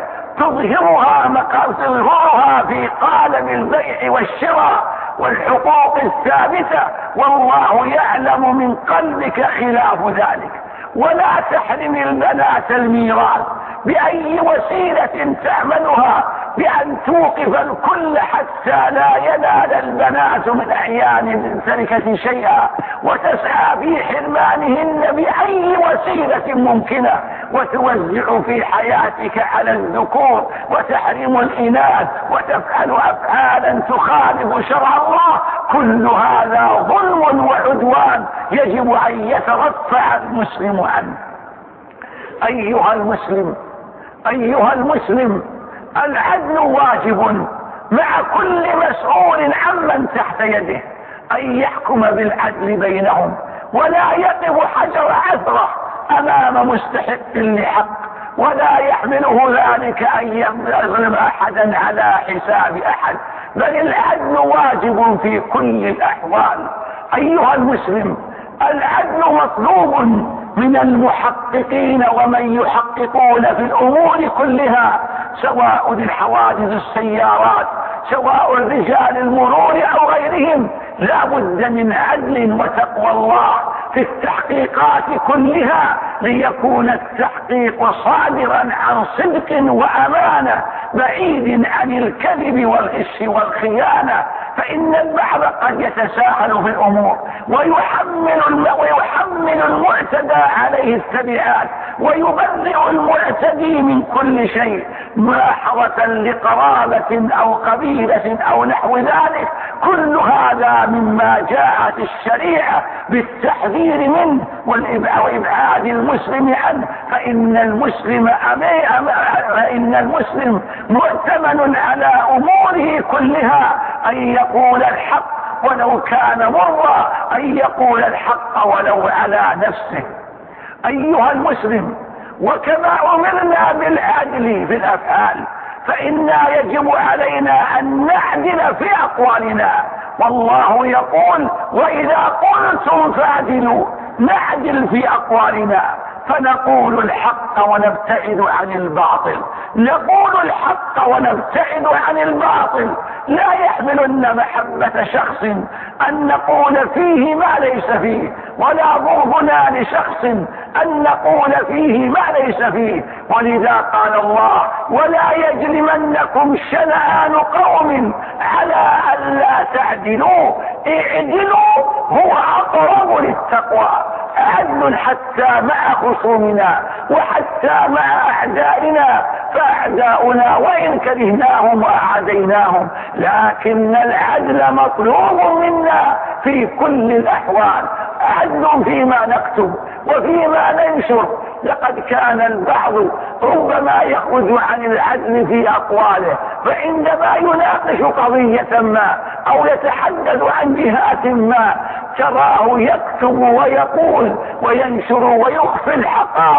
تظهرها في قالب البيع والشراء والحقوق الثابتة، والله يعلم من قلبك خلاف ذلك. ولا تحرم البنات الميراث بأي وسيلة تعملها، بأن توقف الكل حتى لا ينال البنات من أعيان التركة شيئا، وتسعى في حرمانهن بأي وسيلة ممكنة، وتوزع في حياتك على الذكور وتحرم الإناث وتفعل أفعالا تخالف شرع الله. كل هذا ظلم وعدوان يجب أن يترفع المسلم عنه. أيها المسلم، العدل واجب مع كل مسؤول عمن تحت يده، أن يحكم بالعدل بينهم ولا يقف حجر عثرة أمام مستحق لحق، ولا يحمله ذلك أن يظلم أحدا على حساب أحد، بل العدل واجب في كل الأحوال. أيها المسلم، العدل مطلوب من المحققين ومن يحققون في الأمور كلها، سواء الحوادث السيارات، سواء رجال المرور أو غيرهم. لا بد من عدل وتقوى الله في التحقيقات كلها، ليكون التحقيق صادرا عن صدق وأمانة بعيد عن الكذب والغش والخيانة. فإن البعض قد يتساهل في الأمور ويحمل المعتدى عليه التبعات ويبرئ المعتدي من كل شيء ملاحظة لقرابة أو قبيلة أو نحو ذلك. كل هذا مما جاءت الشريعة بالتحذير منه وإبعاد المسلم عنه. فإن المسلم مؤتمن على أموره كلها أن يقول الحق ولو كان مرا، أن يقول الحق ولو على نفسه. أيها المسلم، وكما أمرنا بالعدل في الأفعال، فإنا يجب علينا أن نعدل في أقوالنا. والله يقول: وإذا قلتم فاعدلوا. نعدل في أقوالنا، فنقول الحق ونبتعد عن الباطل، نقول الحق ونبتعد عن الباطل. لا يحملن محبة شخص أن نقول فيه ما ليس فيه، ولا بغضنا لشخص أن نقول فيه ما ليس فيه. ولذا قال الله: ولا يجرمنكم شنآن قوم على ألا تعدلوا اعدلوا هو أقرب للتقوى. عدل حتى مع خصومنا وحتى مع أعدائنا، فأعداؤنا وإن كرهناهم وأعديناهم، لكن العدل مطلوب منا في كل الأحوال. عدل فيما نكتب وفيما ننشر. لقد كان البعض ربما يخرج عن العدل في أقواله، فعندما يناقش قضية ما أو يتحدث عن جهات ما تراه يكتب ويقول وينشر ويخفي الحقائق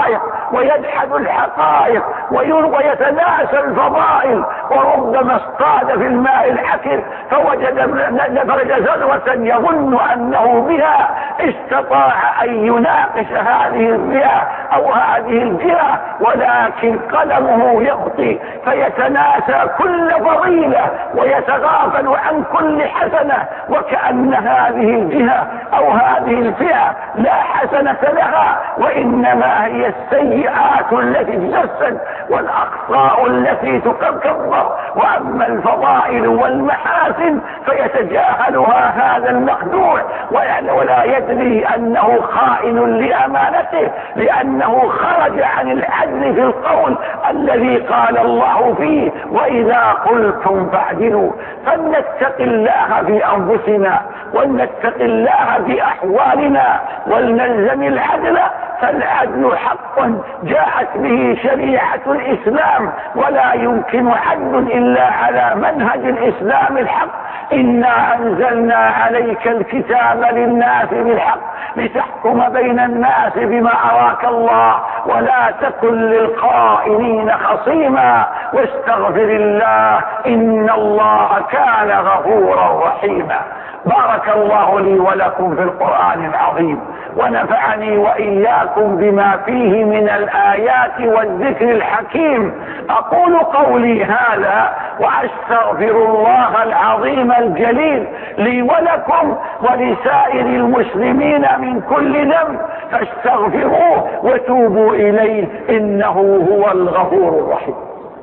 ويجحد الحقائق ويتناسى الفضائل، وربما اصطاد في الماء الحكر فوجد زغوة يظن أنه بها استطاع أن يناقش هذه الفئة أو هذه الجهة، ولكن قلمه يخطي فيتناسى كل فضيلة ويتغافل عن كل حسنة، وكأن هذه الجهة أو هذه الفئة لا حسنة لها، وإنما هي السيئات التي تجسد والأخطاء التي تكبر، وأما الفضائل والمحاسن فيتجاهلها هذا المخدوع ولا يدري أنه خائن لأمانته، لأنه خرج عن العدل في القول الذي قال الله فيه: وإذا قلتم فاعدلوا. فلنتق الله في أنفسنا ولنتق الله في أحوالنا ولنلزم العدل، فالعدل حق جاءت به شريعة الإسلام، ولا يمكن عدل إلا على منهج الإسلام الحق. إنا أنزلنا عليك الكتاب للناس بالحق لتحكم بين الناس بما أراك الله ولا تكن للخائنين خصيما واستغفر الله إن الله كان غفورا رحيما. بارك الله لي ولكم في القرآن العظيم، ونفعني وإياكم بما فيه من الآيات والذكر الحكيم. أقول قولي هذا وأستغفر الله العظيم الجليل لي ولكم ولسائر المسلمين من كل ذنب، فاستغفروه وتوبوا إليه إنه هو الغفور الرحيم.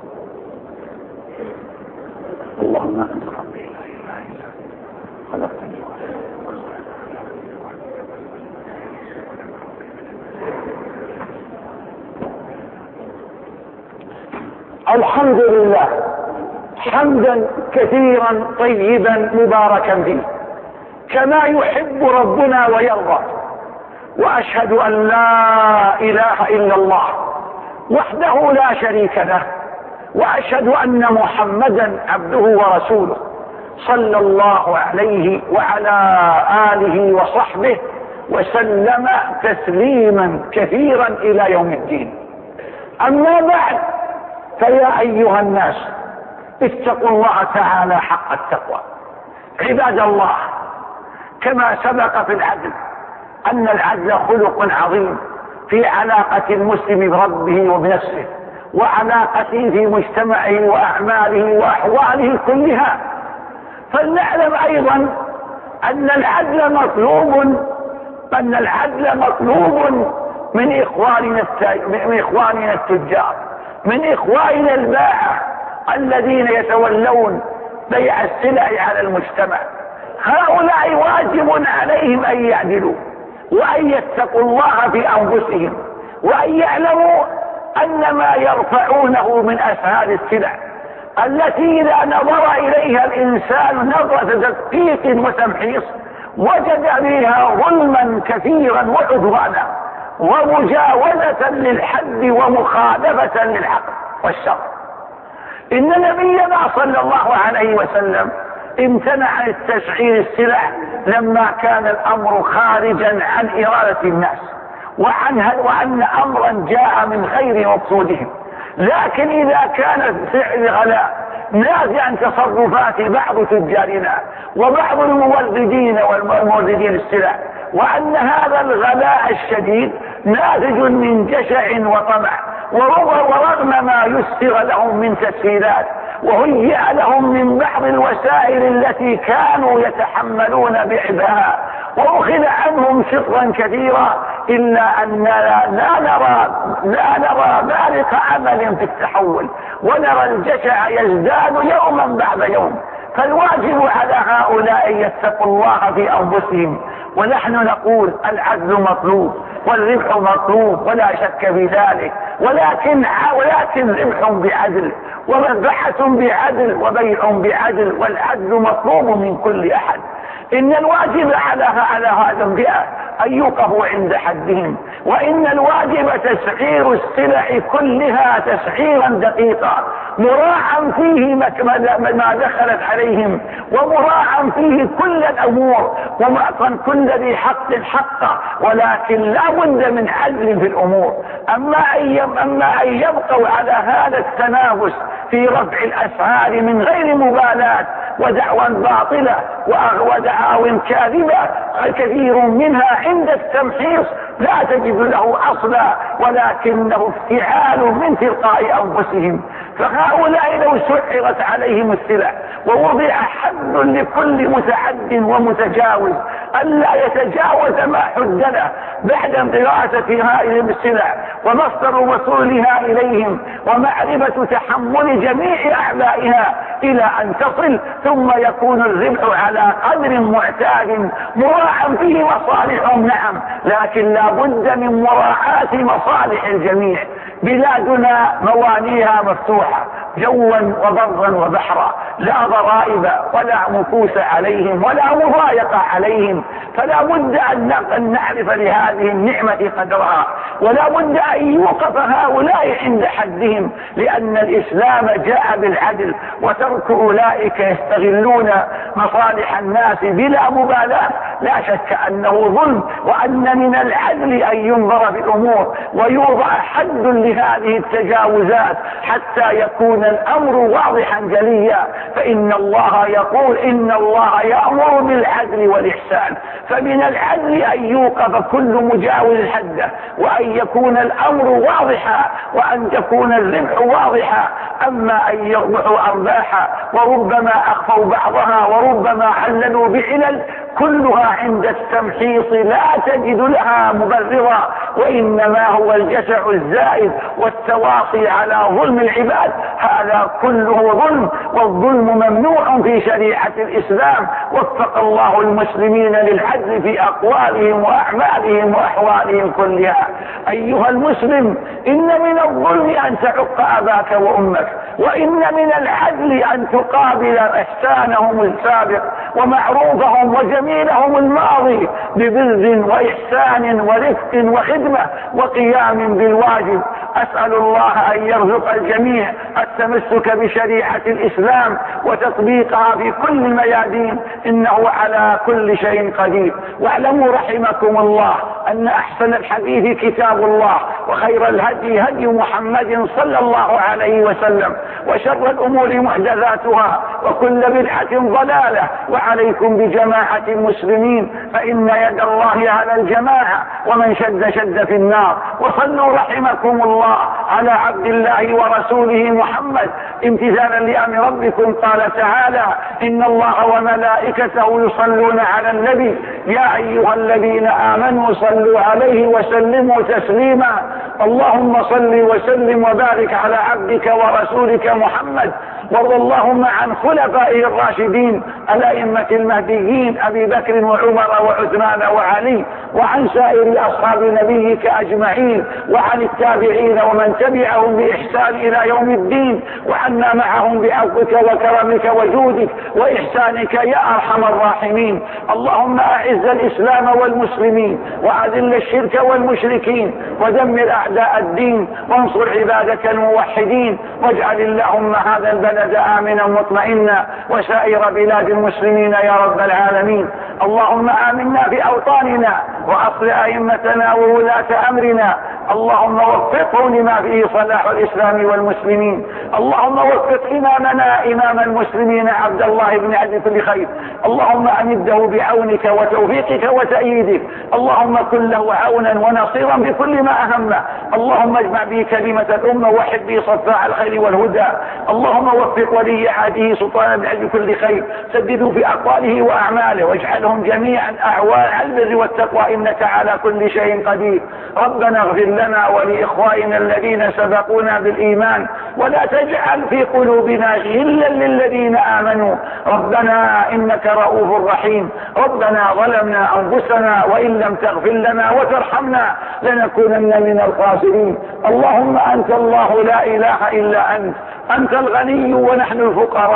اللهم أنت ربي لا إله إلا أنت خلقتني الحمد لله حمدا كثيرا طيبا مباركا فيه كما يحب ربنا ويرضى، وأشهد أن لا إله إلا الله وحده لا شريك له، وأشهد أن محمدا عبده ورسوله صلى الله عليه وعلى آله وصحبه وسلم تسليما كثيرا إلى يوم الدين. أما بعد، فيا أيها الناس اتقوا الله تعالى حق التقوى. عباد الله، كما سبق في العدل أن العدل خلق عظيم في علاقة المسلم بربه وبنفسه، وعلاقته في مجتمعه وأعماله وأحواله كلها، فلنعلم أيضا أن العدل مطلوب من إخواننا التجار، من إخواننا الباعة الذين يتولون بيع السلع على المجتمع. هؤلاء واجب عليهم أن يعدلوا وأن يتقوا الله في أنفسهم، وأن يعلموا أن ما يرفعونه من أسهال السلع التي إذا نظر إليها الإنسان نظرة تدقيق وتمحيص وجد فيها ظلما كثيرا وعدوانا ومجاوزة للحد ومخالفة للحق والشرع. إن نبينا صلى الله عليه وسلم امتنع عن تسعير السلع لما كان الأمر خارجا عن إرادة الناس، وأن أمرا جاء من غير مقصودهم. لكن إذا كان سعر غلاء ناتج عن تصرفات بعض تجارنا وبعض الموردين والموردين السلع، وأن هذا الغلاء الشديد ناتج من جشع وطمع، ورغم ما يسر لهم من تسهيلات وهيئ لهم من بعض الوسائل التي كانوا يتحملون بعبها وأخذ عنهم شطرا كثيرا، إلا أننا لا نرى بالغ عمل في التحول، ونرى الجشع يزداد يوما بعد يوم. فالواجب على هؤلاء أن يتقوا الله في أنفسهم، ونحن نقول العدل مطلوب والربح مطلوب ولا شك في ذلك، ولكن ربح بعدل ومنفعة بعدل وبيع بعدل، والعدل مطلوب من كل أحد. إن الواجب على هذا الفئة أن يوقفوا عند حدهم، وإن الواجب تسعير السلع كلها تسعيرا دقيقا مراعا فيه ما دخلت عليهم، ومراعا فيه كل الأمور، ومعطا كل ذي حق حقه، ولكن لا بد من عدل في الأمور. أما أن يبقوا على هذا التنافس في رفع الأسعار من غير مبالاة ودعوى باطلة ودعاوى كاذبة الكثير منها عند التمحيص لا تجد له أصلا، ولكنه افتعال من تلقاء أنفسهم. فهؤلاء لو سعرت عليهم السلع ووضع حد لكل متعد ومتجاوز ألا يتجاوز ما حد له بعد دراسة هذه السلع ومصدر وصولها إليهم ومعرفة تحمل جميع أعبائها إلى أن تصل، ثم يكون الربح على قدر معتاد مراعى فيه مصالحهم، نعم، لكن لا بد من مراعاة مصالح الجميع. بلادنا موانيها مفتوحة جوا وبرا وبحرا، لا ضرائب ولا مكوس عليهم ولا مضايقة عليهم، فلا بد أن نعرف لهذه النعمة قدرها، ولا بد أن يوقف هؤلاء عند حدهم، لأن الإسلام جاء بالعدل، وترك أولئك يستغلون مصالح الناس بلا مبالاة لا شك أنه ظلم، وأن من العدل أن ينظر في الأمور ويوضع حد لهذه التجاوزات حتى يكون الأمر واضحا جليا. فإن الله يقول إن الله يأمر بالعدل والإحسان، فمن العدل أن يوقف كل مجاوز حده، وأن يكون الأمر واضحا، وأن تكون الربح واضحا. أما أن يربحوا أرباحا وربما أخفوا بعضها وربما عللوا بعلل كلها عند التمحيص لا تجد لها مبررا، وإنما هو الجشع الزائد والتواصي على ظلم العباد، هذا كله ظلم، والظلم ممنوع في شريعة الإسلام. وفق الله المسلمين للعدل في أقوالهم وأعمالهم وأحوالهم كلها. أيها المسلم، إن من الظلم أن تعق أباك وأمك، وإن من العدل أن تقابل إحسانهم السابق ومعروفهم وجميلهم الماضي ببر وإحسان ورفق وخدمة وقيام بالواجب. أسأل الله أن يرزق الجميع التمسك بشريعة الإسلام وتطبيقها في كل الميادين، إنه على كل شيء قدير. واعلموا رحمكم الله أن أحسن الحديث كتاب الله، وخير الهدي هدي محمد صلى الله عليه وسلم، وشر الأمور محدثاتها، وكل بدعة ضلالة. وعليكم بجماعة المسلمين، فإن يد الله على الجماعة، ومن شد في النار. وصلوا رحمكم الله على عبد الله ورسوله محمد امتثالا لأمر ربكم. قال تعالى: إن الله وملائكته يصلون على النبي يا أيها الذين آمنوا صلوا عليه وسلموا تسليما. اللهم صل وسلم وبارك على عبدك ورسولك محمد، وارض اللهم عن خلفائه الراشدين الأئمة المهديين أبي بكر وعمر وعثمان وعلي، وعن سائر أصحاب نبيك أجمعين، وعن التابعين ومن تبعهم بإحسان إلى يوم الدين، وعنا معهم بعفوك وكرمك وجودك وإحسانك يا أرحم الراحمين. اللهم أعز الإسلام والمسلمين، وأذل الشرك والمشركين، ودمر أعداء الدين، وانصر عبادك الموحدين، واجعل اللهم هذا البلد آمنا مطمئنا وسائر بلاد المسلمين يا رب العالمين. اللهم آمنا في أوطاننا، وأصلح أئمتنا وولاة أمرنا. اللهم وفقه لما فيه صلاح الإسلام والمسلمين. اللهم وفق إمامنا إمام المسلمين عبد الله بن عبد كل خير. اللهم أمده بعونك وتوفيقك وتأييدك. اللهم كن له عونا ونصيرا بكل ما أهمه. اللهم اجمع به كلمة الأمة وحد به صفاء الخير والهدى. اللهم وفق ولي عهده سلطان بن عبد كل خير، سدده في أقواله وأعماله، واجعلهم جميعا أعوان على البر والتقوى، إنك على كل شيء قدير. ربنا اغفر لنا ولإخواننا الذين سبقونا بالإيمان، ولا تجعل في قلوبنا غلا للذين آمنوا. ربنا إنك رؤوف رحيم. ربنا ظلمنا أنفسنا، وإن لم تغفر لنا وترحمنا لنكونن من الخاسرين. اللهم أنت الله لا إله إلا أنت، أنت الغني ونحن الفقراء،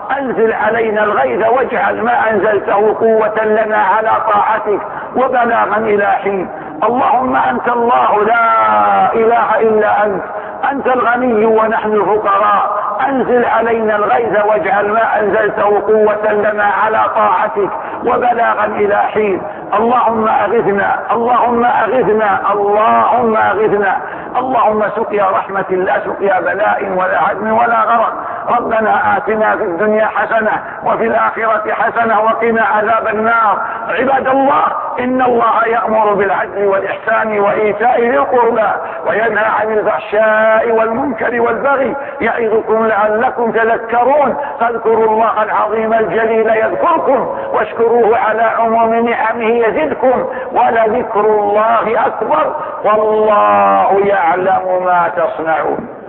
انزل علينا الغيث واجعل ما انزلته قوة لنا على طاعتك وبلاغا الى حين. اللهم انت الله لا اله الا انت الغني ونحن الفقراء، انزل علينا الغيث واجعل ما انزلته قوة لنا على طاعتك وبلاغا الى حين. اللهم اغثنا اللهم اغثنا اللهم اغثنا. اللهم سقيا رحمة لا سقيا بلاء ولا هدم ولا غرق. ربنا آتنا في الدنيا حسنة وفي الآخرة حسنة وقنا عذاب النار. عباد الله، إن الله يأمر بالعدل والإحسان وإيتاء ذي القربى وينهى عن الفحشاء والمنكر والبغي يعظكم لعلكم تذكرون. فاذكروا الله العظيم الجليل يذكركم واشكروه على عموم نعمه يزدكم ولذكر الله أكبر والله يعلم ما تصنعون.